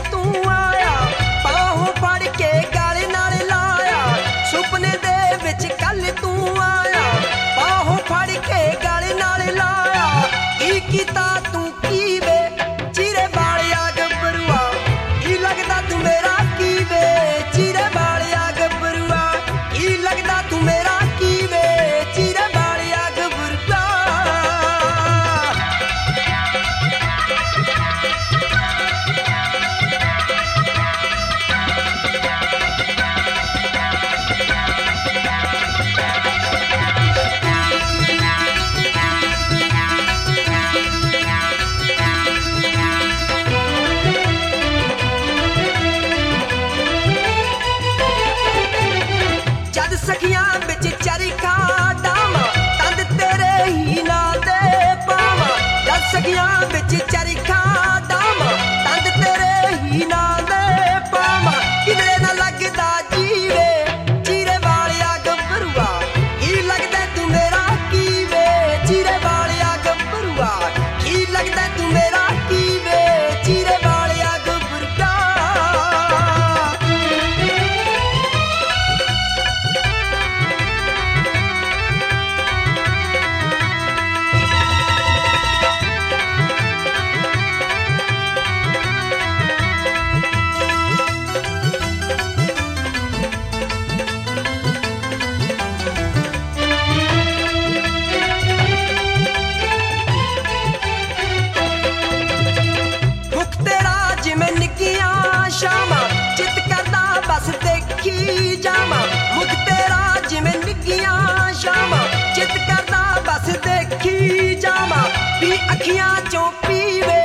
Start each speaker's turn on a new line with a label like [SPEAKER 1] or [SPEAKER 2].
[SPEAKER 1] तू आया, बाहों फड़ के गल नाल लाया। सुपने दे विच कल तू आया, बाहों फड़ के गल नाल लाया। की कीता तू की वे चिरे बालिया गबरुआ, की लगदा तू मेरा की वे चिरे बालिया गबरुआ। की लगदा तू मेरा की वे चिरे बालिया गबरुआ। जद सखियां बिच चरखा डावां, तंद तेरे ही ना दे पावां। जद सखियां बिच चरखा डावां, तंद तेरे ही ना दे पावां। किधरे ना लगदा जीवे चिरे वालिया गबरुआ, की लगदा तू मेरा की वे चिरे वालिया गबरुआ। की लगदा तू मेरा की वे चिरे वालिया गबरुआ। मुख तेरा जिमें निक्कियां शामां, चित करदा बस देखी जावां। मुख तेरा जिमें निक्कियां शामां, चित करदा बस देखी जावां। पी अखियां चों पीवे